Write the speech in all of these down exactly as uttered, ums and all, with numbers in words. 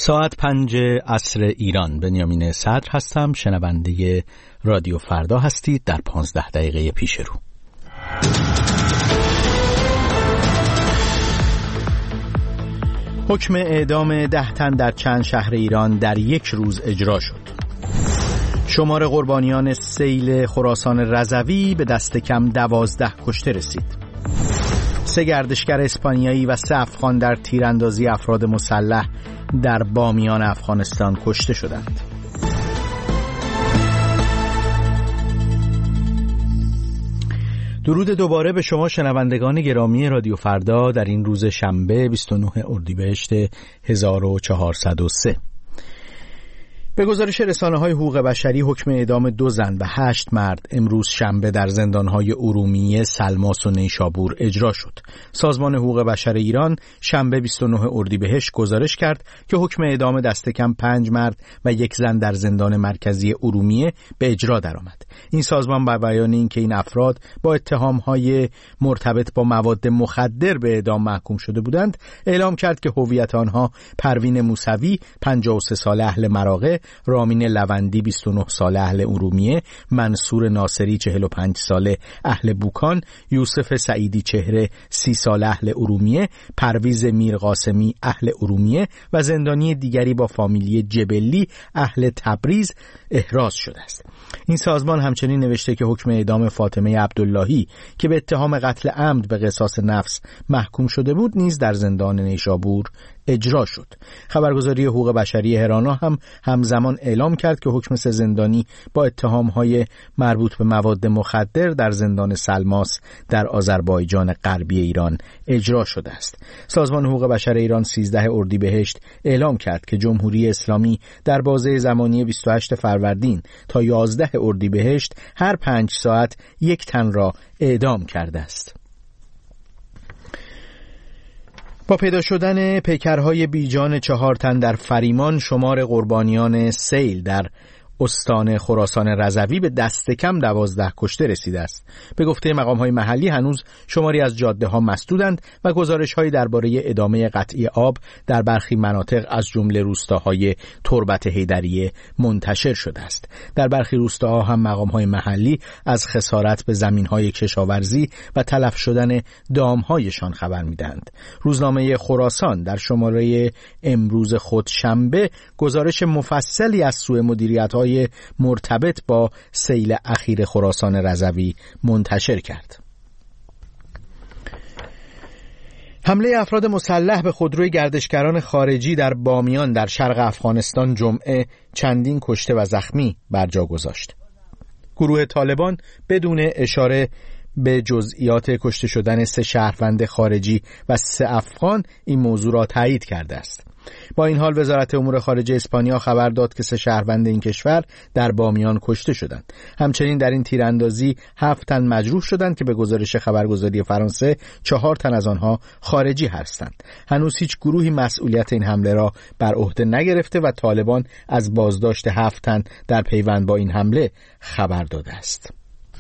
ساعت پنج عصر ایران. بنیامین صدر هستم، شنونده رادیو فردا هستید در پانزده دقیقه پیش رو. حکم اعدام ده تن در چند شهر ایران در یک روز اجرا شد. شمار قربانیان سیل خراسان رضوی به دست کم دوازده کشته رسید. سه گردشگر اسپانیایی و سه افغان در تیراندازی افراد مسلح در بامیان افغانستان کشته شدند. درود دوباره به شما شنوندگان گرامی رادیو فردا در این روز شنبه بیست و نه اردیبهشت هزار و چهارصد و سه. به گزارش رسانه‌های حقوق بشری، حکم اعدام دو زن و هشت مرد امروز شنبه در زندان‌های ارومیه، سلماس و نیشابور اجرا شد. سازمان حقوق بشر ایران شنبه بیست و نه اردیبهشت گزارش کرد که حکم اعدام دست کم پنج مرد و یک زن در زندان مرکزی ارومیه به اجرا درآمد. این سازمان با بیان اینکه این افراد با اتهام‌های مرتبط با مواد مخدر به اعدام محکوم شده بودند، اعلام کرد که هویت آنها پروین موسوی پنجاه و سه ساله اهل مراغه، رامین لوندی بیست و نه ساله اهل ارومیه، منصور ناصری چهل و پنج ساله اهل بوکان، یوسف سعیدی چهره سی ساله اهل ارومیه، پرویز میرقاسمی اهل ارومیه و زندانی دیگری با فامیلی جبلی اهل تبریز احراز شده است. این سازمان همچنین نوشته که حکم اعدام فاطمه عبداللهی که به اتهام قتل عمد به قصاص نفس محکوم شده بود نیز در زندان نیشابور اجرا شد. خبرگزاری حقوق بشری هرانا هم همزمان اعلام کرد که حکم سه زندانی با اتهام‌های مربوط به مواد مخدر در زندان سلماس در آذربایجان غربی ایران اجرا شده است. سازمان حقوق بشر ایران سیزده اردیبهشت اعلام کرد که جمهوری اسلامی در بازه زمانی بیست و هشت فروردین تا یازده اردیبهشت هر پنج ساعت یک تن را اعدام کرده است. با پیدا شدن پیکرهای بیجان چهار تن در فریمان، شمار قربانیان سیل در استان خراسان رضوی به دست کم دوازده کشته رسیده است. به گفته مقام‌های محلی هنوز شماری از جاده‌ها مسدودند و گزارش‌هایی درباره ادامه قطعی آب در برخی مناطق از جمله روستاهای تربت حیدریه منتشر شده است. در برخی روستاها هم مقام‌های محلی از خسارت به زمین‌های کشاورزی و تلف شدن دام‌هایشان خبر می‌دهند. روزنامه خراسان در شماره امروز خود شنبه گزارش مفصلی از سوء مدیریت‌های مرتبط با سیل اخیر خراسان رضوی منتشر کرد. حمله افراد مسلح به خودروی گردشگران خارجی در بامیان در شرق افغانستان جمعه چندین کشته و زخمی بر جا گذاشت. گروه طالبان بدون اشاره به جزئیات کشته شدن سه شهروند خارجی و سه افغان این موضوع را تایید کرده است. با این حال وزارت امور خارجه اسپانیا خبر داد که سه شهروند این کشور در بامیان کشته شدند. همچنین در این تیراندازی هفت تن مجروح شدند که به گزارش خبرگزاری فرانسه چهار تن از آنها خارجی هستند. هنوز هیچ گروهی مسئولیت این حمله را بر عهده نگرفته و طالبان از بازداشت هفت تن در پیوند با این حمله خبر داده است.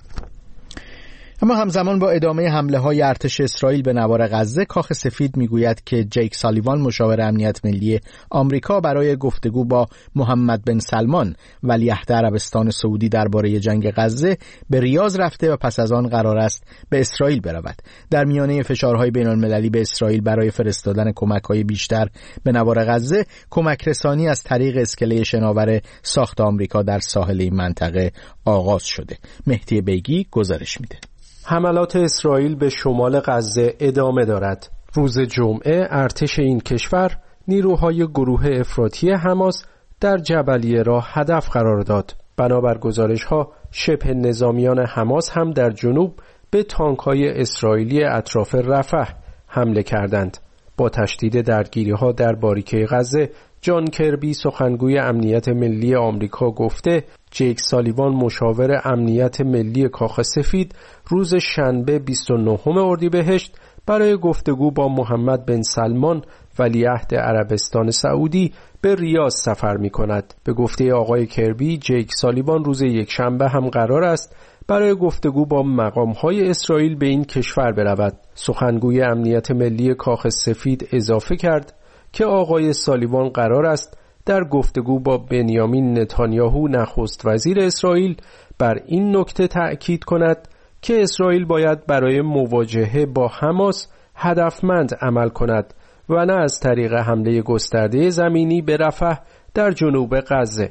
اما همزمان با ادامه حمله های ارتش اسرائیل به نوار غزه، کاخ سفید میگوید که جیک سالیوان مشاور امنیت ملی آمریکا برای گفتگو با محمد بن سلمان ولیعهد عربستان سعودی درباره جنگ غزه به ریاض رفته و پس از آن قرار است به اسرائیل برود. در میانه فشارهای بین المللی به اسرائیل برای فرستادن کمک‌های بیشتر به نوار غزه، کمک رسانی از طریق اسکله شناور ساخت آمریکا در ساحل این منطقه آغاز شده. مهدی بیگی گزارش میده. حملات اسرائیل به شمال غزه ادامه دارد. روز جمعه ارتش این کشور نیروهای گروه افراطی حماس در جبلیه را هدف قرار داد. بنابر گزارش‌ها شبه نظامیان حماس هم در جنوب به تانک‌های اسرائیلی اطراف رفح حمله کردند. با تشدید درگیری‌ها در باریکه غزه، جان کربی سخنگوی امنیت ملی آمریکا گفته جیک سالیوان مشاور امنیت ملی کاخ سفید روز شنبه بیست و نه اردیبهشت برای گفتگو با محمد بن سلمان ولیعهد عربستان سعودی به ریاض سفر می کند. به گفته آقای کربی، جیک سالیوان روز یک شنبه هم قرار است برای گفتگو با مقام‌های اسرائیل به این کشور برود. سخنگوی امنیت ملی کاخ سفید اضافه کرد که آقای سالیوان قرار است در گفتگو با بنیامین نتانیاهو نخست وزیر اسرائیل بر این نکته تأکید کند که اسرائیل باید برای مواجهه با حماس هدفمند عمل کند و نه از طریق حمله گسترده زمینی به رفح در جنوب غزه.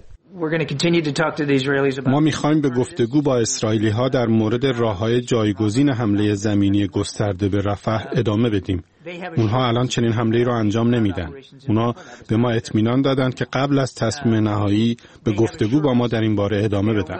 ما می‌خوایم به گفتگو با اسرائیلی ها در مورد راه‌های جایگزین حمله زمینی گسترده به رفح ادامه بدیم. اونها الان چنین حمله‌ای را انجام نمیدن. اونها به ما اطمینان دادند که قبل از تصمیم نهایی به گفتگو با ما در این باره ادامه بدن.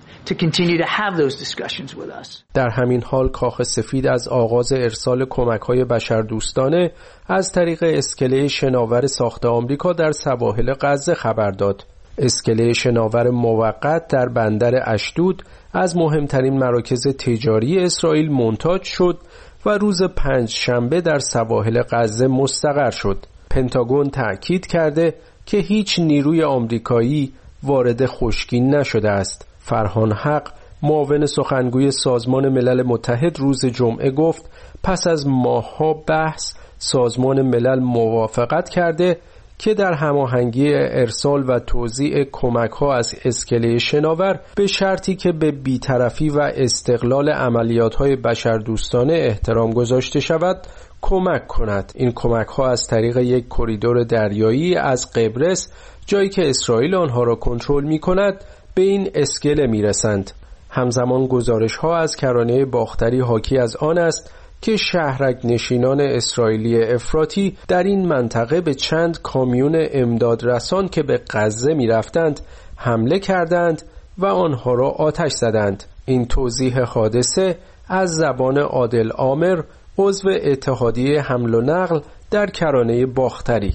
در همین حال کاخ سفید از آغاز ارسال کمک‌های بشردوستانه از طریق اسکله شناور ساخت آمریکا در سواحل غزه خبر داد. اسکله شناور موقت در بندر اشدود از مهمترین مراکز تجاری اسرائیل مونتاژ شد و روز پنج شنبه در سواحل غزه مستقر شد. پنتاگون تأکید کرده که هیچ نیروی آمریکایی وارد خشکین نشده است. فرهان حق معاون سخنگوی سازمان ملل متحد روز جمعه گفت پس از ماه‌ها بحث سازمان ملل موافقت کرده که در هماهنگی ارسال و توزیع کمک‌ها از اسکله شناور به شرطی که به بی‌طرفی و استقلال عملیات‌های بشردوستانه احترام گذاشته شود کمک کند. این کمک‌ها از طریق یک کریدور دریایی از قبرس، جایی که اسرائیل آنها را کنترل می‌کند، به این اسکله می‌رسند. همزمان گزارش‌ها از کرانه باختری حاکی از آن است که شهرک نشینان اسرائیلی افراطی در این منطقه به چند کامیون امداد رسان که به غزه می رفتند حمله کردند و آنها را آتش زدند. این توضیح حادثه از زبان عادل عامر، عضو اتحادیه حمل و نقل در کرانه باختری.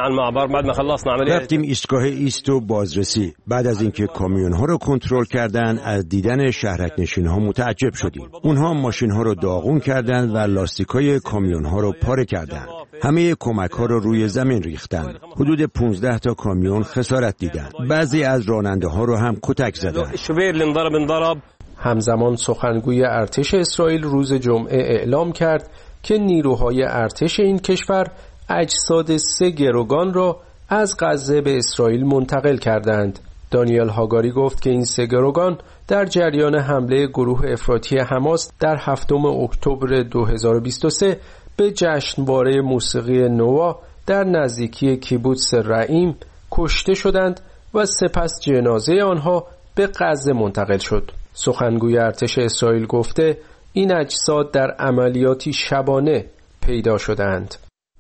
رفتیم ایستگاه ایست و بازرسی. بعد از اینکه کامیون ها رو کنترل کردن، از دیدن شهرک نشین ها متعجب شدیم. اونها ماشین ها رو داغون کردن و لاستیکای کامیون ها رو پاره کردن. همه کمک ها رو روی زمین ریختن. حدود پانزده تا کامیون خسارت دیدن. بعضی از راننده ها رو هم کتک زدن. همزمان سخنگوی ارتش اسرائیل روز جمعه اعلام کرد که نیروهای ارتش این کشور اجساد سه گروگان را از غزه به اسرائیل منتقل کردند. دانیل هاگاری گفت که این سه گروگان در جریان حمله گروه افراطی حماس در هفتم اکتبر دو هزار و بیست و سه به جشنواره موسیقی نوا در نزدیکی کیبوتس رعیم کشته شدند و سپس جنازه آنها به غزه منتقل شد. سخنگوی ارتش اسرائیل گفته این اجساد در عملیاتی شبانه پیدا شدند.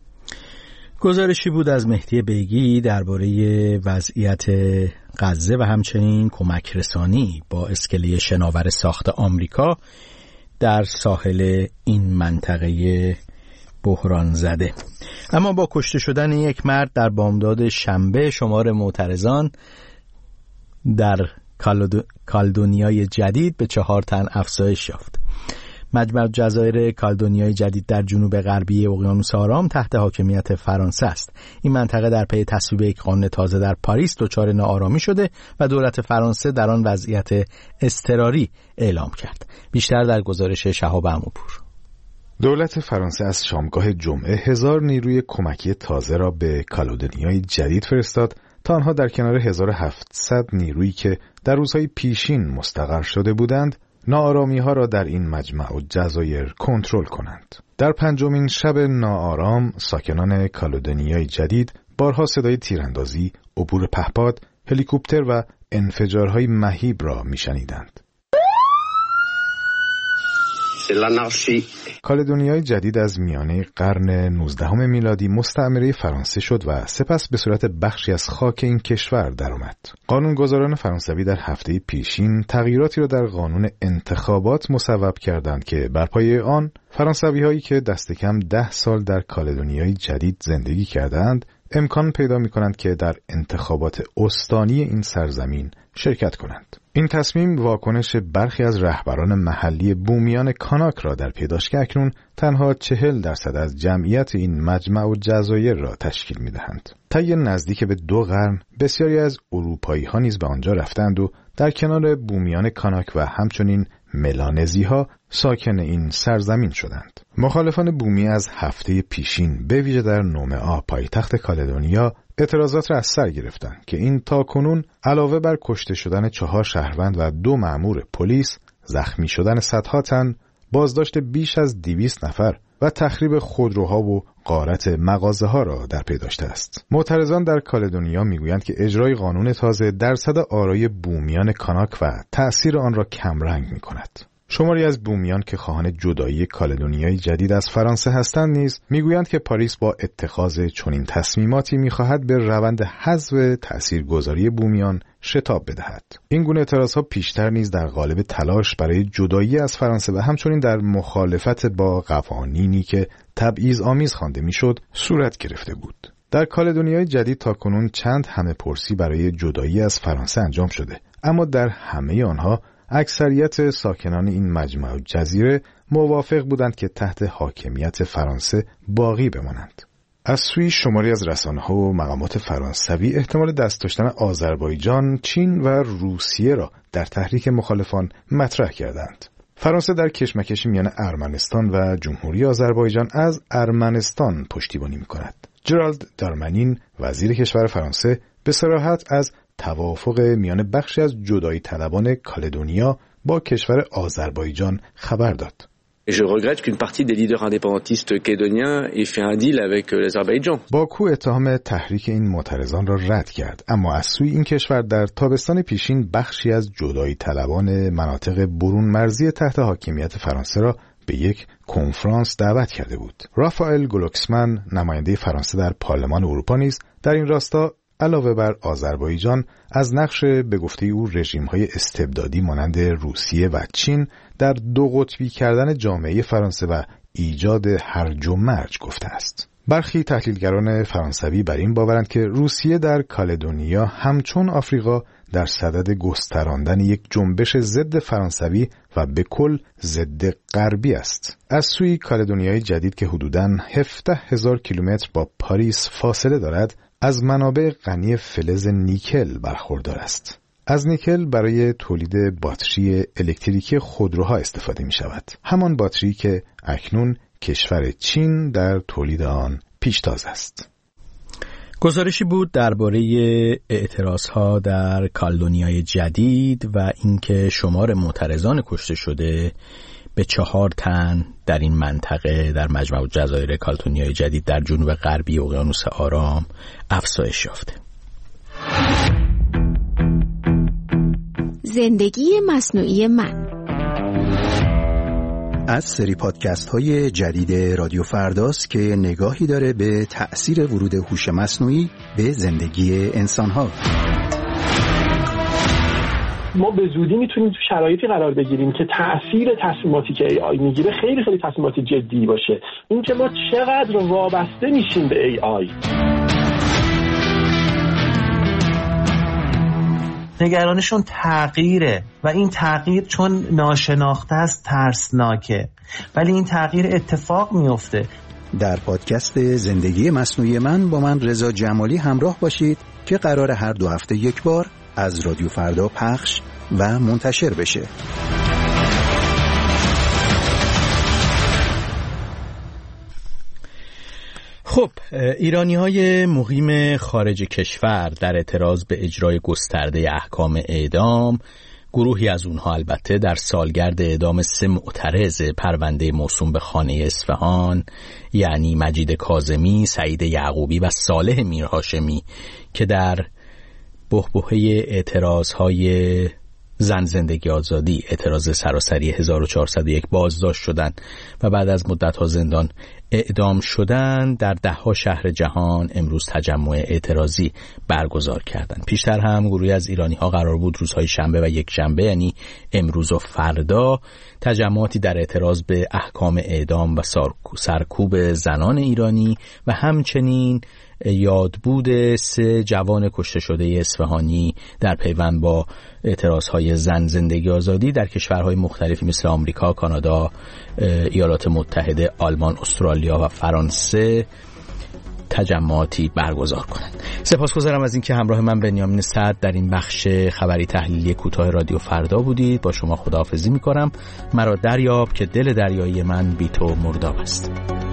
گزارشی بود از مهدی بیگی درباره وضعیت غزه و همچنین کمک رسانی با اسکله شناور ساخت آمریکا در ساحل این منطقه بحران زده. اما با کشته شدن یک مرد در بامداد شنبه، شمار معترضان در کالدونیای جدید به چهار تن افزایش یافت. مجمع جزایر کالدونیای جدید در جنوب غربی اقیانوس آرام تحت حاکمیت فرانسه است. این منطقه در پی تصویب یک قانون تازه در پاریس دچار ناآرامی شده و دولت فرانسه در آن وضعیت اضطراری اعلام کرد. بیشتر در گزارش شهاب عموپور. دولت فرانسه از شامگاه جمعه هزار نیروی کمکی تازه را به کالدونیای جدید فرستاد تا آنها در کنار هزار و هفتصد نیرویی که در روزهای پیشین مستقر شده بودند ناآرامی ها را در این مجمع و جزایر کنترل کنند. در پنجمین شب ناآرام ساکنان کالدونیای جدید بارها صدای تیراندازی، عبور پهپاد، هلیکوپتر و انفجارهای مهیب را میشنیدند. کالدونیای جدید از میانه قرن نوزدهم میلادی مستعمره فرانسه شد و سپس به صورت بخشی از خاک این کشور درآمد. قانونگذاران فرانسوی در هفته پیشین تغییراتی را در قانون انتخابات مصوب کردند که بر پایه آن فرانسوی‌هایی که دست کم ده سال در کالدونیای جدید زندگی کردند امکان پیدا می‌کنند که در انتخابات استانی این سرزمین شرکت کنند. این تصمیم واکنش برخی از رهبران محلی بومیان کاناک را در پی داشت که اکنون تنها چهل درصد از جمعیت این مجمع و جزایر را تشکیل می‌دهند. طی نزدیک به دو قرن بسیاری از اروپایی‌ها نیز به آنجا رفتند و در کنار بومیان کاناک و همچنین ملانزی ها ساکن این سرزمین شدند. مخالفان بومی از هفته پیشین به ویژه در نومئا پایتخت کالدونیا اعتراضات را از سر گرفتند که این تاکنون علاوه بر کشته شدن چهار شهروند و دو مأمور پلیس، زخمی شدن صدها تن، بازداشت بیش از دویست نفر و تخریب خودروها و غارت مغازه‌ها را در پی داشته است. معترضان در کالدونیا میگویند که اجرای قانون تازه درصد آرای بومیان کاناک و تأثیر آن را کمرنگ می‌کند. شماری از بومیان که خواهان جدایی کالدونیای جدید از فرانسه هستند نیز میگویند که پاریس با اتخاذ چنین تصمیماتی می‌خواهد به روند حذف تأثیرگذاری بومیان شتاب بدهد. این گونه اعتراضها پیشتر نیز در قالب تلاش برای جدایی از فرانسه و همچنین در مخالفت با قوانینی که تبعیض‌آمیز خوانده میشد صورت گرفته بود. در کالدونیای جدید تاکنون چند همه پرسی برای جدایی از فرانسه انجام شده، اما در همه آنها اکثریت ساکنان این مجمع جزیره موافق بودند که تحت حاکمیت فرانسه باقی بمانند. از سوی شماری از رسانه‌ها و مقامات فرانسوی احتمال دست داشتن آذربایجان، چین و روسیه را در تحریک مخالفان مطرح کردند. فرانسه در کشمکشی میان ارمنستان و جمهوری آذربایجان از ارمنستان پشتیبانی می‌کند. جرالد دارمانین وزیر کشور فرانسه به صراحت از توافق میان بخشی از جدایی طلبان کالدونیا با کشور آذربایجان خبر داد. Je regrette qu'une partie des leaders indépendantistes calédoniens ait fait un deal avec l'Azerbaïdjan. باکو اتهام تحریک این معترضان را رد کرد، اما از سوی این کشور در تابستان پیشین بخشی از جدایی طلبان مناطق برون مرزی تحت حاکمیت فرانسه را به یک کنفرانس دعوت کرده بود. رافائل گلوکسمن نماینده فرانسه در پارلمان اروپا نیز در این راستا علاوه بر آذربایجان از نقش به گفته او رژیم‌های استبدادی مانند روسیه و چین در دو قطبی کردن جامعه فرانسه و ایجاد هرج و مرج گفته است. برخی تحلیلگران فرانسوی بر این باورند که روسیه در کالدونیا همچون آفریقا در صدد گستراندن یک جنبش ضد فرانسوی و به کل ضد غربی است. از سوی کالدونیای جدید که حدوداً هفده هزار کیلومتر با پاریس فاصله دارد، از منابع غنی فلز نیکل برخوردار است. از نیکل برای تولید باتری الکتریکی خودروها استفاده می شود. همان باتری که اکنون کشور چین در تولید آن پیشتاز است. گزارشی بود درباره اعتراضها در کالدونیای جدید و اینکه شمار معترضان کشته شده به چهار تن در این منطقه در مجمع جزایر کالدونیای جدید در جنوب غربی اقیانوس آرام افزایش یافته. زندگی مصنوعی من از سری پادکست های جدید رادیو فرداست که نگاهی داره به تأثیر ورود هوش مصنوعی به زندگی انسان ها. ما به زودی میتونیم تو شرایطی قرار بگیریم که تأثیر تصمیماتی که ای آی میگیره خیلی خیلی تصمیمات جدی باشه. این که ما چقدر وابسته میشیم به ای آی. نگرانشون تغییره و این تغییر چون ناشناخته است ترسناکه، ولی این تغییر اتفاق میفته. در پادکست زندگی مصنوعی من با من رضا جمالی همراه باشید که قرار هر دو هفته یک بار از رادیو فردا پخش و منتشر بشه. خب، ایرانی‌های مقیم خارج کشور در اعتراض به اجرای گسترده احکام اعدام، گروهی از اونها البته در سالگرد اعدام سه معترض پرونده موسوم به خانه اصفهان، یعنی مجید کاظمی، سعید یعقوبی و صالح میرهاشمی که در بحبوحه اعتراضهای زن زندگی آزادی، اعتراض سراسری هزار و چهارصد و یک بازداشت شدند و بعد از مدت‌ها زندان اعدام شدند، در ده‌ها شهر جهان امروز تجمع اعتراضی برگزار کردند. پیشتر هم گروهی از ایرانی‌ها قرار بود روزهای شنبه و یک شنبه، یعنی امروز و فردا، تجمعاتی در اعتراض به احکام اعدام و سرکوب زنان ایرانی و همچنین یادبود سه جوان کشته شده اصفهانی در پیوند با اعتراضهای زن زندگی آزادی در کشورهای مختلفی مثل آمریکا، کانادا، ایالات متحده، آلمان، استرالیا و فرانسه تجمعاتی برگزار کنند. سپاسگزارم از اینکه همراه من بنیامین سعد در این بخش خبری تحلیلی کوتاه رادیو فردا بودید. با شما خداحافظی می‌کنم. مرا دریاب که دل دریایی من بی تو مرداب است.